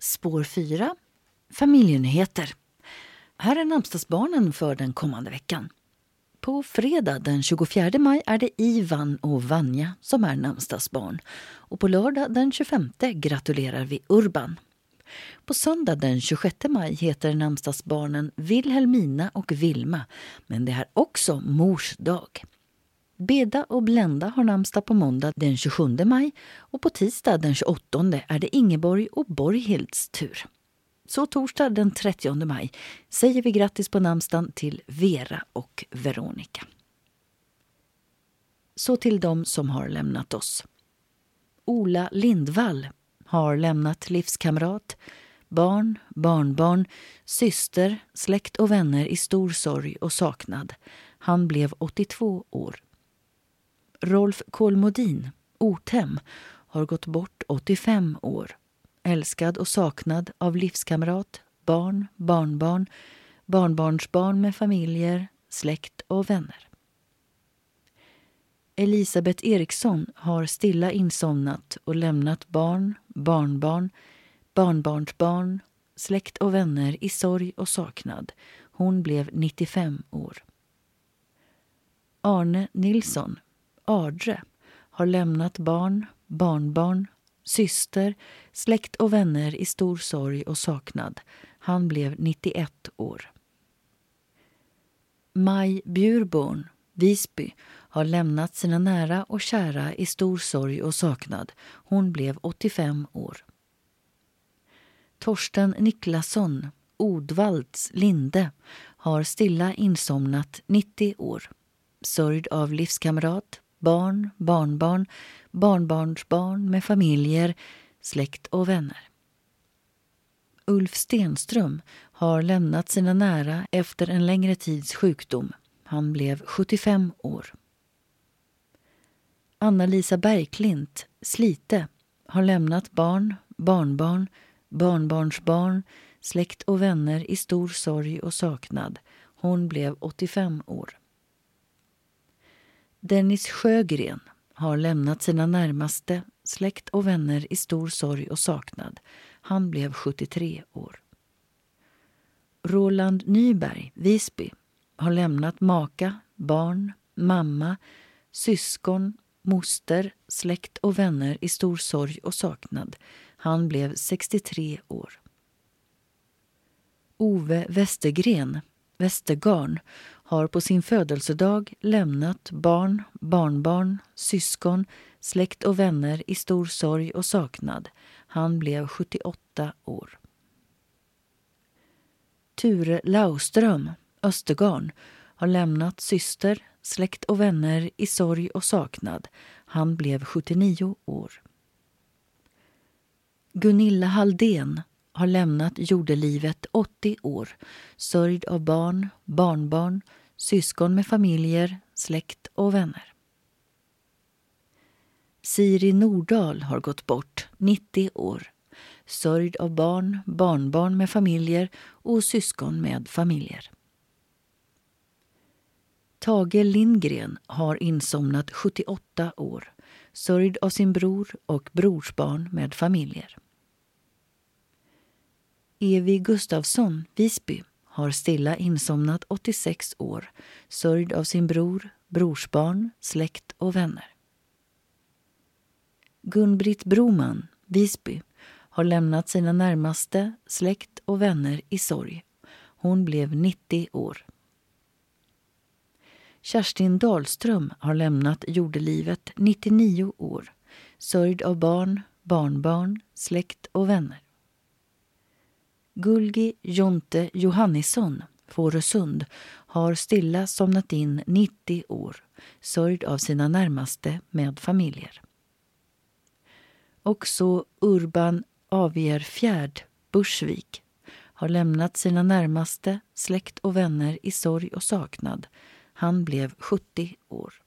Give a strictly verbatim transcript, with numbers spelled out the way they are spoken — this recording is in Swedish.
Spår fyra. Familjenyheter. Här är namnsdagsbarnen för den kommande veckan. På fredag den tjugofjärde maj är det Ivan och Vanja som är namnsdagsbarn. Och på lördag den tjugofemte gratulerar vi Urban. På söndag den tjugosjätte maj heter namnsdagsbarnen Wilhelmina och Vilma, men det är också mors dag. Beda och Blenda har namnsdag på måndag den tjugosjunde maj och på tisdag den tjugoåttonde är det Ingeborg och Borghilds tur. Så torsdag den trettionde maj säger vi grattis på namnsdagen till Vera och Veronica. Så till de som har lämnat oss. Ola Lindvall har lämnat livskamrat, barn, barnbarn, syster, släkt och vänner i stor sorg och saknad. Han blev åttiotvå år. Rolf Kolmodin, Orthem, har gått bort åttiofem år. Älskad och saknad av livskamrat, barn, barnbarn, barnbarnsbarn med familjer, släkt och vänner. Elisabeth Eriksson har stilla insomnat och lämnat barn, barnbarn, barnbarnsbarn, släkt och vänner i sorg och saknad. Hon blev nittiofem år. Arne Nilsson, Ardre, har lämnat barn, barnbarn, syster, släkt och vänner i stor sorg och saknad. Han blev nittioett år. Maj Bjurborn, Visby, har lämnat sina nära och kära i stor sorg och saknad. Hon blev åttiofem år. Torsten Niklasson, Odvalds Linde, har stilla insomnat nittio år. Sörjd av livskamrat, barn, barnbarn, barnbarnsbarn med familjer, släkt och vänner. Ulf Stenström har lämnat sina nära efter en längre tids sjukdom. Han blev sjuttiofem år. Anna-Lisa Bergklint, Slite, har lämnat barn, barnbarn, barnbarnsbarn, släkt och vänner i stor sorg och saknad. Hon blev åttiofem år. Dennis Sjögren har lämnat sina närmaste, släkt och vänner i stor sorg och saknad. Han blev sjuttiotre år. Roland Nyberg, Visby, har lämnat maka, barn, mamma, syskon, moster, släkt och vänner i stor sorg och saknad. Han blev sextiotre år. Ove Westergren, Västergarn, har på sin födelsedag lämnat barn, barnbarn, syskon, släkt och vänner i stor sorg och saknad. Han blev sjuttioåtta år. Ture Lauström, Östergarn, har lämnat syster, släkt och vänner i sorg och saknad. Han blev sjuttionio år. Gunilla Halldén har lämnat jordelivet åttio år, sörjd av barn, barnbarn, syskon med familjer, släkt och vänner. Siri Nordahl har gått bort, nittio år, sörjd av barn, barnbarn med familjer och syskon med familjer. Tage Lindgren har insomnat sjuttioåtta år, sörjd av sin bror och brorsbarn med familjer. Evi Gustafsson, Visby, har stilla insomnat åttiosex år, sörjd av sin bror, brorsbarn, släkt och vänner. Gun-Britt Broman, Visby, har lämnat sina närmaste, släkt och vänner i sorg. Hon blev nittio år. Kerstin Dahlström har lämnat jordelivet nittionio år, sörjd av barn, barnbarn, släkt och vänner. Gulgi Jonte Johannisson, Fårösund, har stilla somnat in nittio år, sörjd av sina närmaste med familjer. Också Urban Avierfjärd, Bursvik, har lämnat sina närmaste, släkt och vänner i sorg och saknad. Han blev sjuttio år.